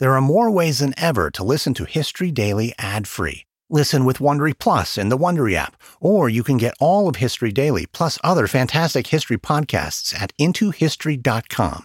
There are more ways than ever to listen to History Daily ad-free. Listen with Wondery Plus in the Wondery app, or you can get all of History Daily plus other fantastic history podcasts at intohistory.com.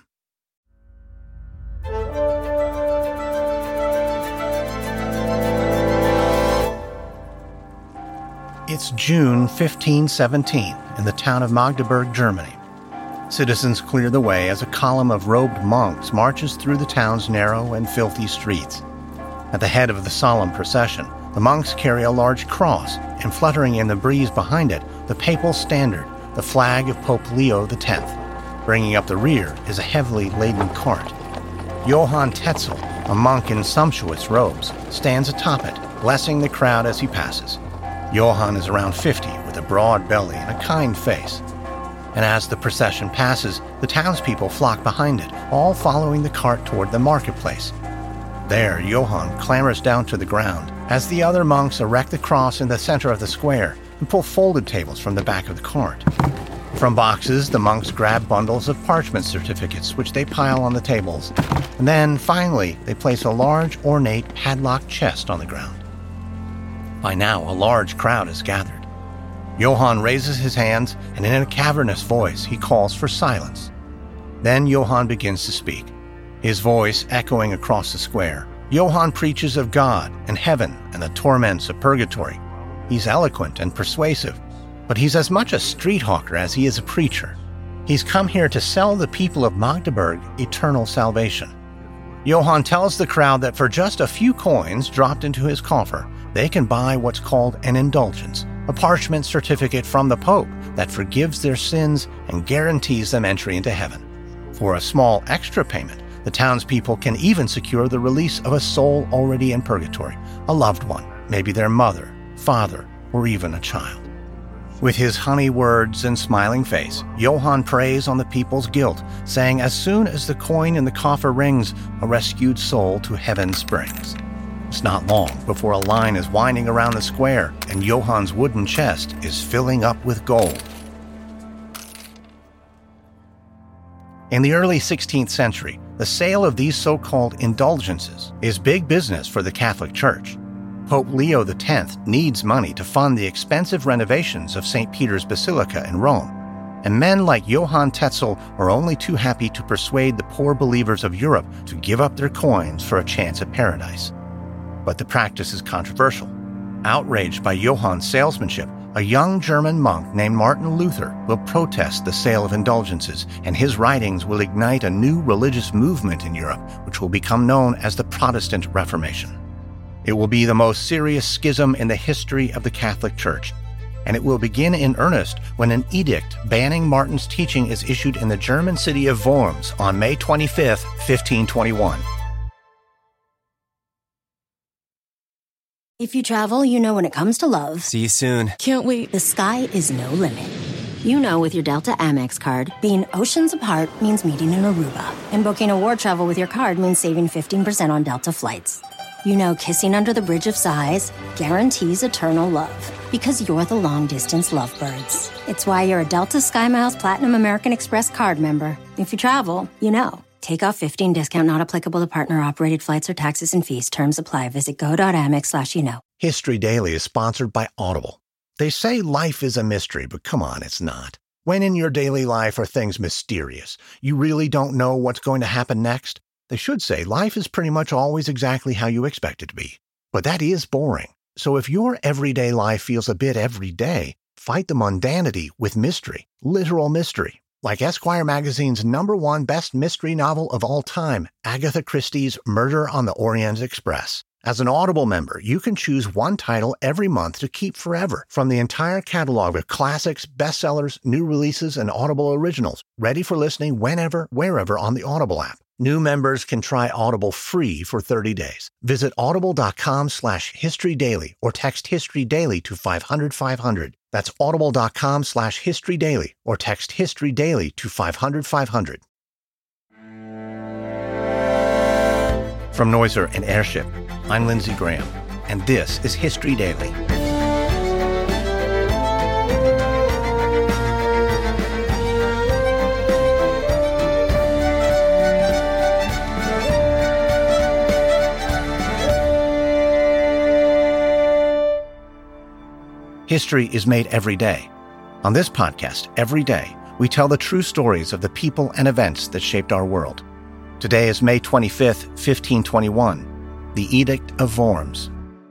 It's June 1517 in the town of Magdeburg, Germany. Citizens clear the way as a column of robed monks marches through the town's narrow and filthy streets. At the head of the solemn procession, the monks carry a large cross, and fluttering in the breeze behind it, the papal standard, the flag of Pope Leo X. Bringing up the rear is a heavily laden cart. Johann Tetzel, a monk in sumptuous robes, stands atop it, blessing the crowd as he passes. Johann is around 50, with a broad belly and a kind face. And as the procession passes, the townspeople flock behind it, all following the cart toward the marketplace. There, Johann clambers down to the ground, as the other monks erect the cross in the center of the square and pull folded tables from the back of the cart. From boxes, the monks grab bundles of parchment certificates, which they pile on the tables. And then, finally, they place a large, ornate, padlocked chest on the ground. By now, a large crowd is gathered. Johann raises his hands, and in a cavernous voice, he calls for silence. Then Johann begins to speak, his voice echoing across the square. Johann preaches of God and heaven and the torments of purgatory. He's eloquent and persuasive, but he's as much a street hawker as he is a preacher. He's come here to sell the people of Magdeburg eternal salvation. Johann tells the crowd that for just a few coins dropped into his coffer, they can buy what's called an indulgence, a parchment certificate from the Pope that forgives their sins and guarantees them entry into heaven. For a small extra payment, the townspeople can even secure the release of a soul already in purgatory, a loved one, maybe their mother, father, or even a child. With his honey words and smiling face, Johann preys on the people's guilt, saying as soon as the coin in the coffer rings, a rescued soul to heaven springs. It's not long before a line is winding around the square and Johann's wooden chest is filling up with gold. In the early 16th century, the sale of these so-called indulgences is big business for the Catholic Church. Pope Leo X needs money to fund the expensive renovations of St. Peter's Basilica in Rome, and men like Johann Tetzel are only too happy to persuade the poor believers of Europe to give up their coins for a chance at paradise. But the practice is controversial. Outraged by Johann's salesmanship, a young German monk named Martin Luther will protest the sale of indulgences, and his writings will ignite a new religious movement in Europe, which will become known as the Protestant Reformation. It will be the most serious schism in the history of the Catholic Church, and it will begin in earnest when an edict banning Martin's teaching is issued in the German city of Worms on May 25, 1521. If you travel, you know when it comes to love. See you soon. Can't wait. The sky is no limit. You know with your Delta Amex card, being oceans apart means meeting in Aruba. And booking a war travel with your card means saving 15% on Delta flights. You know kissing under the Bridge of Sighs guarantees eternal love. Because you're the long-distance lovebirds. It's why you're a Delta SkyMiles Platinum American Express card member. If you travel, you know. Take off 15 discount not applicable to partner-operated flights or taxes and fees. Terms apply. Visit go.amex/you-know. History Daily is sponsored by Audible. They say life is a mystery, but come on, it's not. When in your daily life are things mysterious, you really don't know what's going to happen next? They should say life is pretty much always exactly how you expect it to be. But that is boring. So if your everyday life feels a bit every day, fight the mundanity with mystery, literal mystery. Like Esquire magazine's #1 best mystery novel of all time, Agatha Christie's Murder on the Orient Express. As an Audible member, you can choose one title every month to keep forever from the entire catalog of classics, bestsellers, new releases, and Audible originals, ready for listening whenever, wherever on the Audible app. New members can try Audible free for 30 days. Visit audible.com/historydaily or text historydaily to 500-500. That's audible.com/historydaily or text historydaily to 500-500. From Noiser and Airship, I'm Lindsey Graham, and this is History Daily. History is made every day. On this podcast, every day, we tell the true stories of the people and events that shaped our world. Today is May 25th, 1521, the Edict of Worms.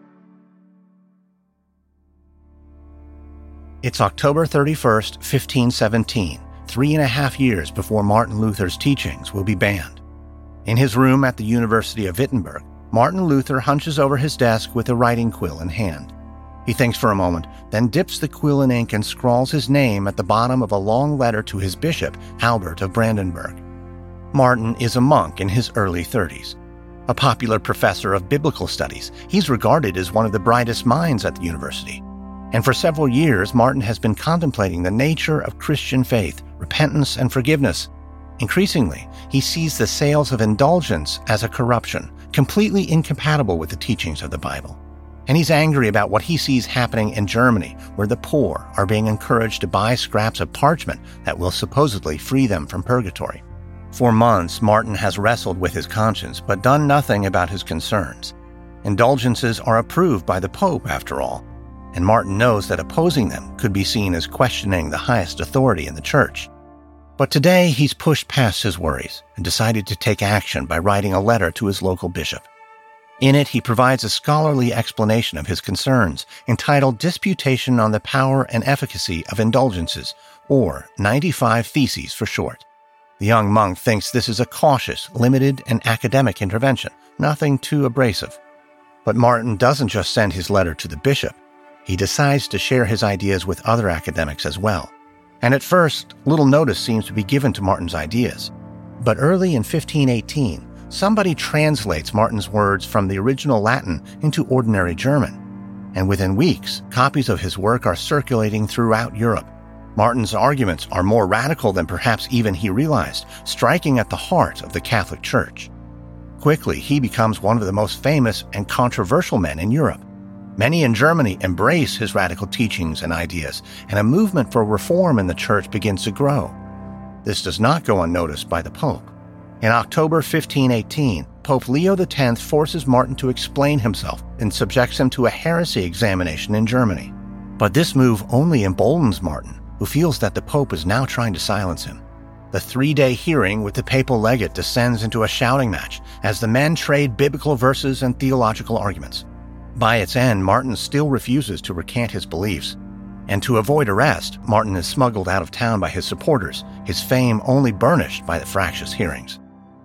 It's October 31st, 1517, 3.5 years before Martin Luther's teachings will be banned. In his room at the University of Wittenberg, Martin Luther hunches over his desk with a writing quill in hand. He thinks for a moment, then dips the quill in ink and scrawls his name at the bottom of a long letter to his bishop, Albert of Brandenburg. Martin is a monk in his early 30s. A popular professor of biblical studies, he's regarded as one of the brightest minds at the university. And for several years, Martin has been contemplating the nature of Christian faith, repentance, and forgiveness. Increasingly, he sees the sales of indulgence as a corruption, completely incompatible with the teachings of the Bible. And he's angry about what he sees happening in Germany, where the poor are being encouraged to buy scraps of parchment that will supposedly free them from purgatory. For months, Martin has wrestled with his conscience, but done nothing about his concerns. Indulgences are approved by the Pope, after all, and Martin knows that opposing them could be seen as questioning the highest authority in the Church. But today, he's pushed past his worries and decided to take action by writing a letter to his local bishop. In it, he provides a scholarly explanation of his concerns, entitled Disputation on the Power and Efficacy of Indulgences, or 95 Theses for short. The young monk thinks this is a cautious, limited, and academic intervention, nothing too abrasive. But Martin doesn't just send his letter to the bishop. He decides to share his ideas with other academics as well. And at first, little notice seems to be given to Martin's ideas. But early in 1518, somebody translates Martin's words from the original Latin into ordinary German. And within weeks, copies of his work are circulating throughout Europe. Martin's arguments are more radical than perhaps even he realized, striking at the heart of the Catholic Church. Quickly, he becomes one of the most famous and controversial men in Europe. Many in Germany embrace his radical teachings and ideas, and a movement for reform in the Church begins to grow. This does not go unnoticed by the Pope. In October 1518, Pope Leo X forces Martin to explain himself and subjects him to a heresy examination in Germany. But this move only emboldens Martin, who feels that the Pope is now trying to silence him. The 3-day hearing with the papal legate descends into a shouting match as the men trade biblical verses and theological arguments. By its end, Martin still refuses to recant his beliefs. And to avoid arrest, Martin is smuggled out of town by his supporters, his fame only burnished by the fractious hearings.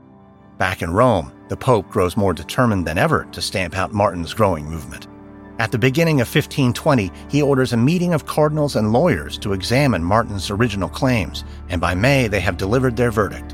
Back in Rome, the Pope grows more determined than ever to stamp out Martin's growing movement. At the beginning of 1520, he orders a meeting of cardinals and lawyers to examine Martin's original claims, and by May they have delivered their verdict.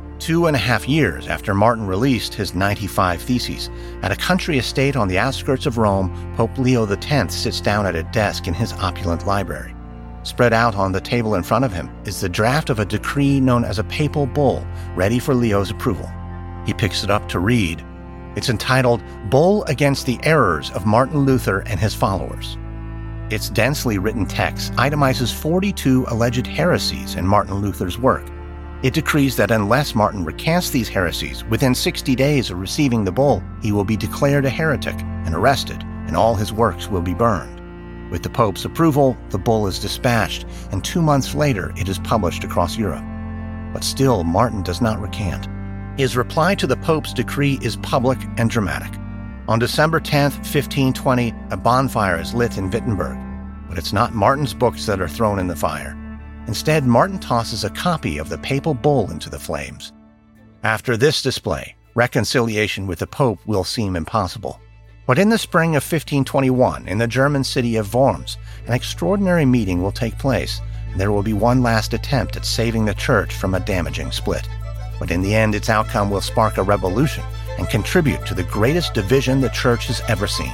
2.5 years after Martin released his 95 Theses, at a country estate on the outskirts of Rome, Pope Leo X sits down at a desk in his opulent library. Spread out on the table in front of him is the draft of a decree known as a papal bull, ready for Leo's approval. He picks it up to read. It's entitled Bull Against the Errors of Martin Luther and His Followers. Its densely written text itemizes 42 alleged heresies in Martin Luther's work. It decrees that unless Martin recants these heresies within 60 days of receiving the bull, he will be declared a heretic and arrested, and all his works will be burned. With the Pope's approval, the bull is dispatched, and 2 months later it is published across Europe. But still, Martin does not recant. His reply to the Pope's decree is public and dramatic. On December 10th, 1520, a bonfire is lit in Wittenberg, but it's not Martin's books that are thrown in the fire. Instead, Martin tosses a copy of the papal bull into the flames. After this display, reconciliation with the Pope will seem impossible. But in the spring of 1521, in the German city of Worms, an extraordinary meeting will take place, and there will be one last attempt at saving the Church from a damaging split. But in the end, its outcome will spark a revolution and contribute to the greatest division the Church has ever seen.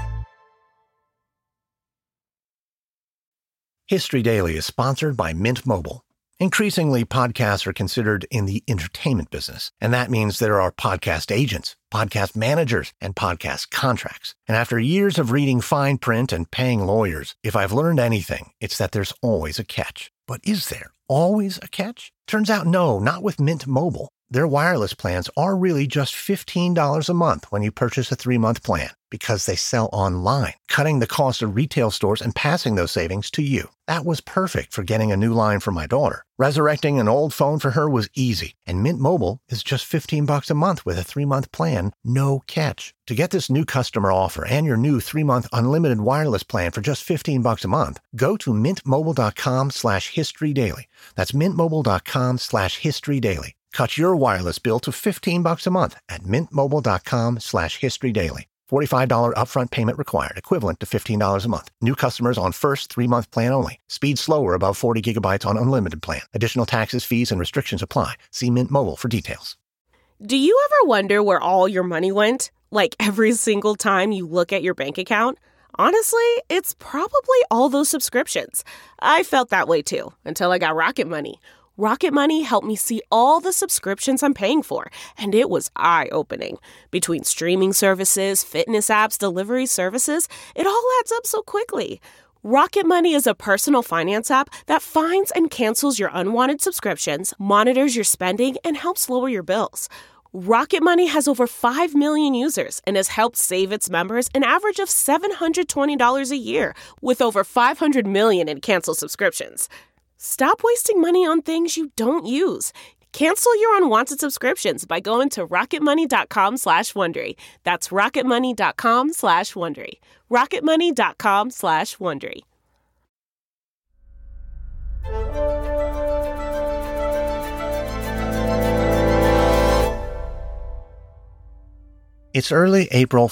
History Daily is sponsored by Mint Mobile. Increasingly, podcasts are considered in the entertainment business, and that means there are podcast agents, podcast managers, and podcast contracts. And after years of reading fine print and paying lawyers, if I've learned anything, it's that there's always a catch. But is there always a catch? Turns out no, not with Mint Mobile. their wireless plans are really just $15 a month when you purchase a 3-month plan because they sell online, cutting the cost of retail stores and passing those savings to you. That was perfect for getting a new line for my daughter. Resurrecting an old phone for her was easy, and Mint Mobile is just $15 a month with a 3-month plan, no catch. To get this new customer offer and your new 3-month unlimited wireless plan for just $15 a month, go to mintmobile.com/historydaily. That's mintmobile.com/historydaily. Cut your wireless bill to $15 a month at mintmobile.com/historydaily. $45 upfront payment required, equivalent to $15 a month. New customers on first 3-month plan only. Speed slower above 40 gigabytes on unlimited plan. Additional taxes, fees, and restrictions apply. See Mint Mobile for details. Do you ever wonder where all your money went? Like every single time you look at your bank account? Honestly, it's probably all those subscriptions. I felt that way too, until I got Rocket Money. Rocket Money helped me see all the subscriptions I'm paying for, and it was eye-opening. Between streaming services, fitness apps, delivery services, it all adds up so quickly. Rocket Money is a personal finance app that finds and cancels your unwanted subscriptions, monitors your spending, and helps lower your bills. Rocket Money has over 5 million users and has helped save its members an average of $720 a year, with over 500 million in canceled subscriptions. Stop wasting money on things you don't use. Cancel your unwanted subscriptions by going to rocketmoney.com/Wondery. That's rocketmoney.com/Wondery. rocketmoney.com/Wondery. It's early April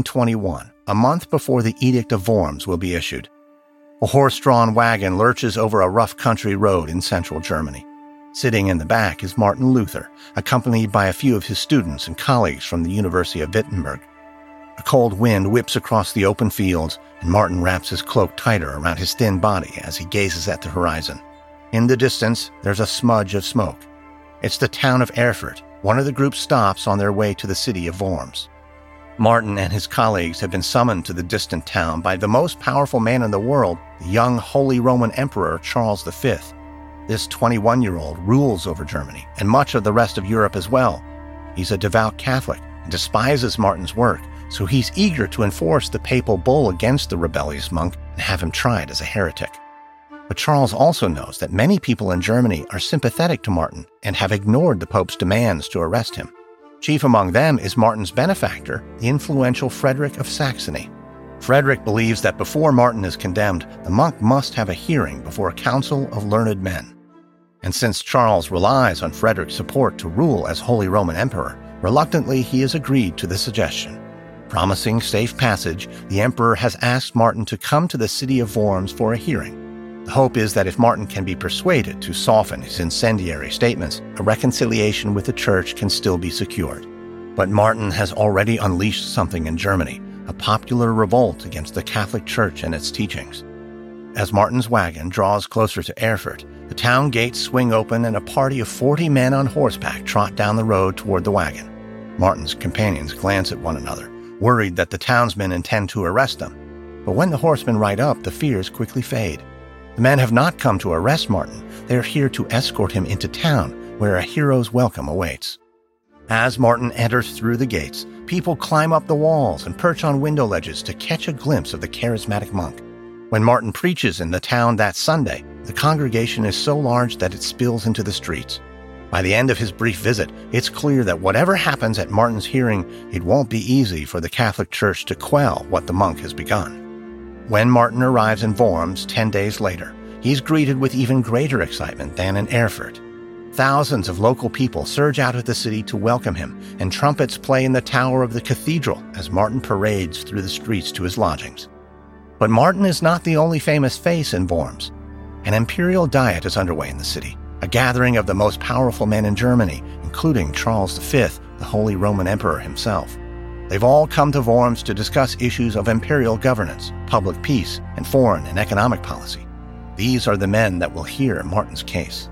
1521, a month before the Edict of Worms will be issued. A horse-drawn wagon lurches over a rough country road in central Germany. Sitting in the back is Martin Luther, accompanied by a few of his students and colleagues from the University of Wittenberg. A cold wind whips across the open fields, and Martin wraps his cloak tighter around his thin body as he gazes at the horizon. In the distance, there's a smudge of smoke. It's the town of Erfurt, one of the group's stops on their way to the city of Worms. Martin and his colleagues have been summoned to the distant town by the most powerful man in the world, the young Holy Roman Emperor Charles V. This 21-year-old rules over Germany and much of the rest of Europe as well. He's a devout Catholic and despises Martin's work, so he's eager to enforce the papal bull against the rebellious monk and have him tried as a heretic. But Charles also knows that many people in Germany are sympathetic to Martin and have ignored the Pope's demands to arrest him. Chief among them is Martin's benefactor, the influential Frederick of Saxony. Frederick believes that before Martin is condemned, the monk must have a hearing before a council of learned men. And since Charles relies on Frederick's support to rule as Holy Roman Emperor, reluctantly he has agreed to the suggestion. Promising safe passage, the emperor has asked Martin to come to the city of Worms for a hearing. The hope is that if Martin can be persuaded to soften his incendiary statements, a reconciliation with the church can still be secured. But Martin has already unleashed something in Germany, a popular revolt against the Catholic Church and its teachings. As Martin's wagon draws closer to Erfurt, the town gates swing open and a party of 40 men on horseback trot down the road toward the wagon. Martin's companions glance at one another, worried that the townsmen intend to arrest them. But when the horsemen ride up, the fears quickly fade. The men have not come to arrest Martin. They are here to escort him into town, where a hero's welcome awaits. As Martin enters through the gates, people climb up the walls and perch on window ledges to catch a glimpse of the charismatic monk. When Martin preaches in the town that Sunday, the congregation is so large that it spills into the streets. By the end of his brief visit, it's clear that whatever happens at Martin's hearing, it won't be easy for the Catholic Church to quell what the monk has begun. When Martin arrives in Worms 10 days later, he's greeted with even greater excitement than in Erfurt. Thousands of local people surge out of the city to welcome him, and trumpets play in the tower of the cathedral as Martin parades through the streets to his lodgings. But Martin is not the only famous face in Worms. An imperial diet is underway in the city, a gathering of the most powerful men in Germany, including Charles V, the Holy Roman Emperor himself. They've all come to Worms to discuss issues of imperial governance, public peace, and foreign and economic policy. These are the men that will hear Martin's case.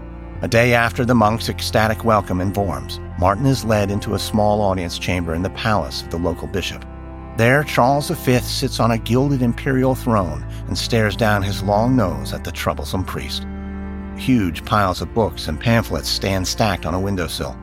A day after the monk's ecstatic welcome in Worms, Martin is led into a small audience chamber in the palace of the local bishop. There, Charles V sits on a gilded imperial throne and stares down his long nose at the troublesome priest. Huge piles of books and pamphlets stand stacked on a windowsill.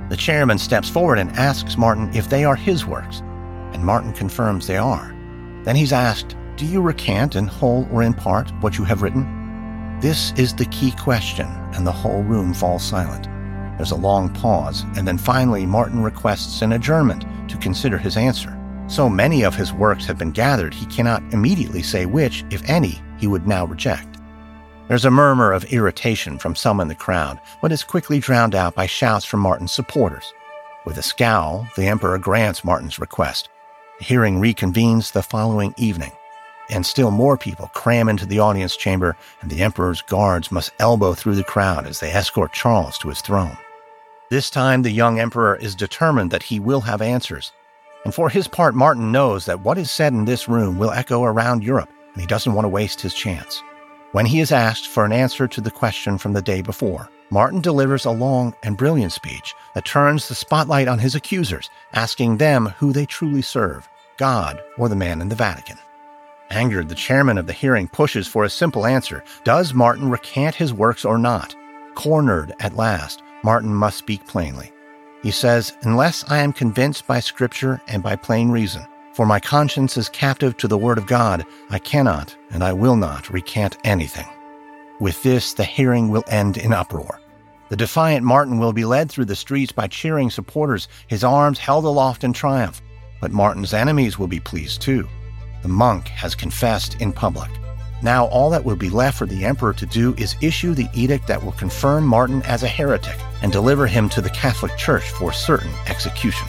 The chairman steps forward and asks Martin if they are his works, and Martin confirms they are. Then he's asked, "Do you recant in whole or in part what you have written?" This is the key question, and the whole room falls silent. There's a long pause, and then finally Martin requests an adjournment to consider his answer. So many of his works have been gathered, he cannot immediately say which, if any, he would now reject. There's a murmur of irritation from some in the crowd, but is quickly drowned out by shouts from Martin's supporters. With a scowl, the emperor grants Martin's request. The hearing reconvenes the following evening, and still more people cram into the audience chamber, and the emperor's guards must elbow through the crowd as they escort Charles to his throne. This time, the young emperor is determined that he will have answers. And for his part, Martin knows that what is said in this room will echo around Europe, and he doesn't want to waste his chance. When he is asked for an answer to the question from the day before, Martin delivers a long and brilliant speech that turns the spotlight on his accusers, asking them who they truly serve, God or the man in the Vatican. Angered, the chairman of the hearing pushes for a simple answer. Does Martin recant his works or not? Cornered at last, Martin must speak plainly. He says, "Unless I am convinced by Scripture and by plain reason, for my conscience is captive to the Word of God, I cannot and I will not recant anything." With this, the hearing will end in uproar. The defiant Martin will be led through the streets by cheering supporters, his arms held aloft in triumph. But Martin's enemies will be pleased too. The monk has confessed in public. Now all that will be left for the emperor to do is issue the edict that will confirm Martin as a heretic and deliver him to the Catholic Church for certain execution.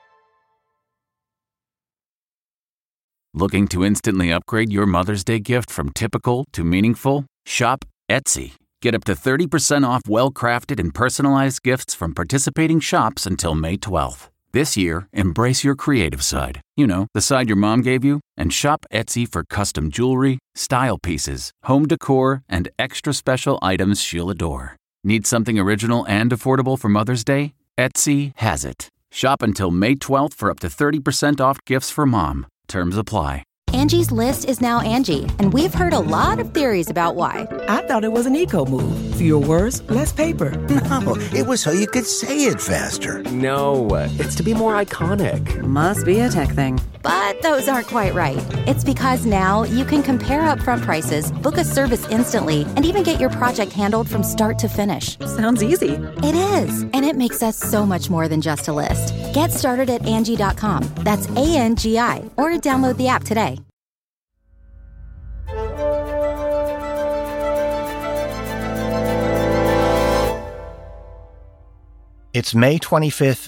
Looking to instantly upgrade your Mother's Day gift from typical to meaningful? Shop Etsy. Get up to 30% off well-crafted and personalized gifts from participating shops until May 12th. This year, embrace your creative side. You know, the side your mom gave you. And shop Etsy for custom jewelry, style pieces, home decor, and extra special items she'll adore. Need something original and affordable for Mother's Day? Etsy has it. Shop until May 12th for up to 30% off gifts for mom. Terms apply. Angie's List is now Angie, and we've heard a lot of theories about why. I thought it was an eco move. Fewer words, less paper. No, it was so you could say it faster. No, it's to be more iconic. Must be a tech thing. But those aren't quite right. It's because now you can compare upfront prices, book a service instantly, and even get your project handled from start to finish. Sounds easy. It is, and it makes us so much more than just a list. Get started at Angie.com. That's ANGI, or download the app today. It's May 25th,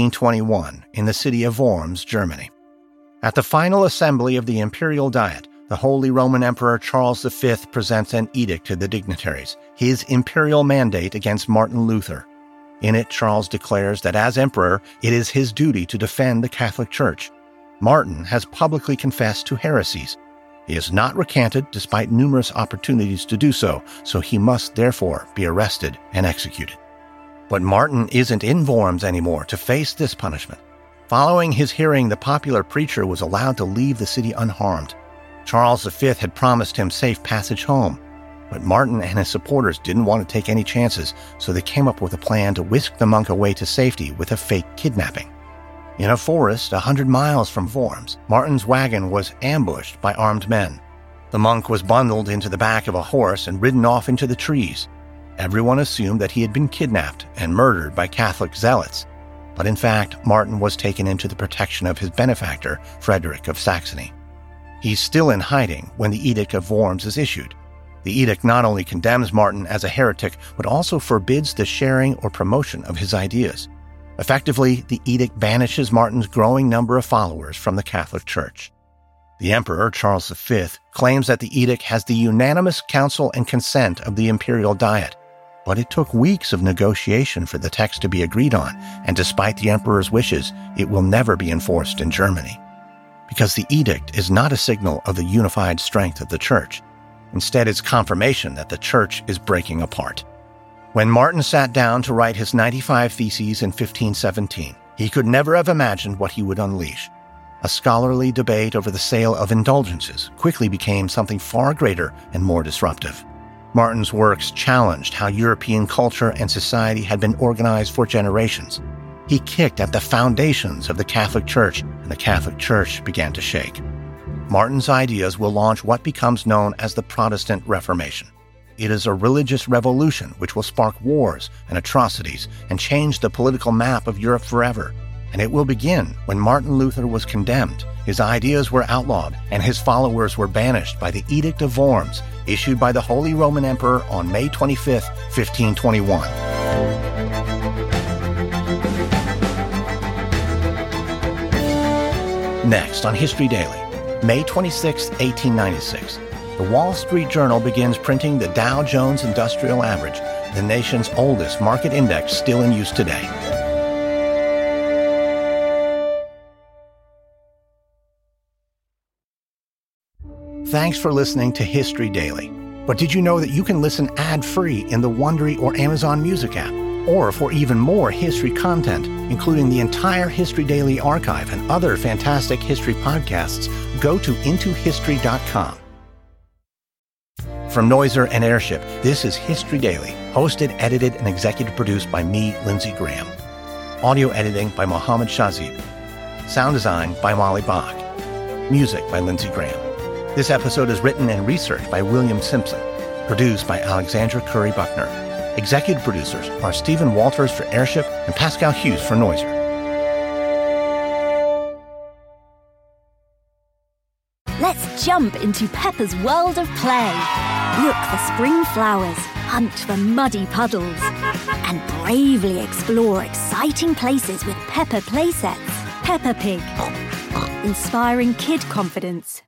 1521, in the city of Worms, Germany. At the final assembly of the Imperial Diet, the Holy Roman Emperor Charles V presents an edict to the dignitaries, his imperial mandate against Martin Luther. In it, Charles declares that as emperor, it is his duty to defend the Catholic Church. Martin has publicly confessed to heresies. He is not recanted despite numerous opportunities to do so he must therefore be arrested and executed. But Martin isn't in Worms anymore to face this punishment. Following his hearing, the popular preacher was allowed to leave the city unharmed. Charles V had promised him safe passage home, but Martin and his supporters didn't want to take any chances, so they came up with a plan to whisk the monk away to safety with a fake kidnapping. In a forest 100 miles from Worms, Martin's wagon was ambushed by armed men. The monk was bundled into the back of a horse and ridden off into the trees. Everyone assumed that he had been kidnapped and murdered by Catholic zealots, but in fact, Martin was taken into the protection of his benefactor, Frederick of Saxony. He's still in hiding when the Edict of Worms is issued. The edict not only condemns Martin as a heretic, but also forbids the sharing or promotion of his ideas. Effectively, the edict banishes Martin's growing number of followers from the Catholic Church. The Emperor, Charles V, claims that the edict has the unanimous counsel and consent of the Imperial Diet. But it took weeks of negotiation for the text to be agreed on, and despite the Emperor's wishes, it will never be enforced in Germany. Because the edict is not a signal of the unified strength of the Church. Instead, it's confirmation that the Church is breaking apart. When Martin sat down to write his 95 Theses in 1517, he could never have imagined what he would unleash. A scholarly debate over the sale of indulgences quickly became something far greater and more disruptive. Martin's works challenged how European culture and society had been organized for generations. He kicked at the foundations of the Catholic Church, and the Catholic Church began to shake. Martin's ideas will launch what becomes known as the Protestant Reformation. It is a religious revolution which will spark wars and atrocities and change the political map of Europe forever. And it will begin when Martin Luther was condemned, his ideas were outlawed, and his followers were banished by the Edict of Worms, issued by the Holy Roman Emperor on May 25, 1521. Next on History Daily, May 26, 1896, the Wall Street Journal begins printing the Dow Jones Industrial Average, the nation's oldest market index still in use today. Thanks for listening to History Daily. But did you know that you can listen ad-free in the Wondery or Amazon Music app? Or for even more history content, including the entire History Daily archive and other fantastic history podcasts, go to intohistory.com. From Noiser and Airship, this is History Daily, hosted, edited, and executive produced by me, Lindsey Graham. Audio editing by Mohammed Shazib. Sound design by Molly Bach. Music by Lindsey Graham. This episode is written and researched by William Simpson. Produced by Alexandra Curry Buckner. Executive producers are Stephen Walters for Airship and Pascal Hughes for Noiser. Let's jump into Peppa's world of play. Look for spring flowers, hunt for muddy puddles, and bravely explore exciting places with Peppa playsets. Peppa Pig, inspiring kid confidence.